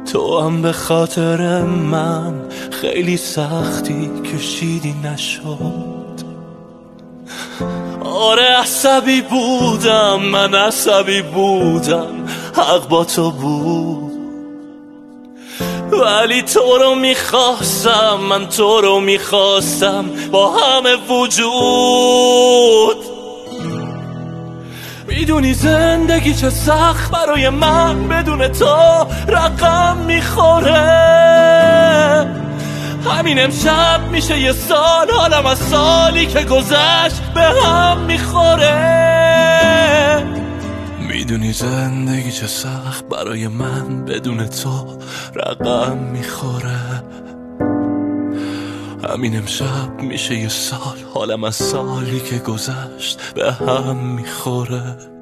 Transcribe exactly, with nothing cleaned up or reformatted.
تو هم به خاطر من خیلی سختی کشیدی نشد. آره عصبی بودم، من عصبی بودم، حق با تو بود، ولی تو رو میخواستم، من تو رو میخواستم با همه وجود. میدونی زندگی چه سخت برای من بدون تو رقم میخوره. همین امشب میشه یه سال، حالم از سالی که گذشت به هم میخوره. میدونی زندگی چه سخت برای من بدون تو رقم میخوره. همین امشب میشه یه سال، حالم از سالی که گذشت به هم میخوره.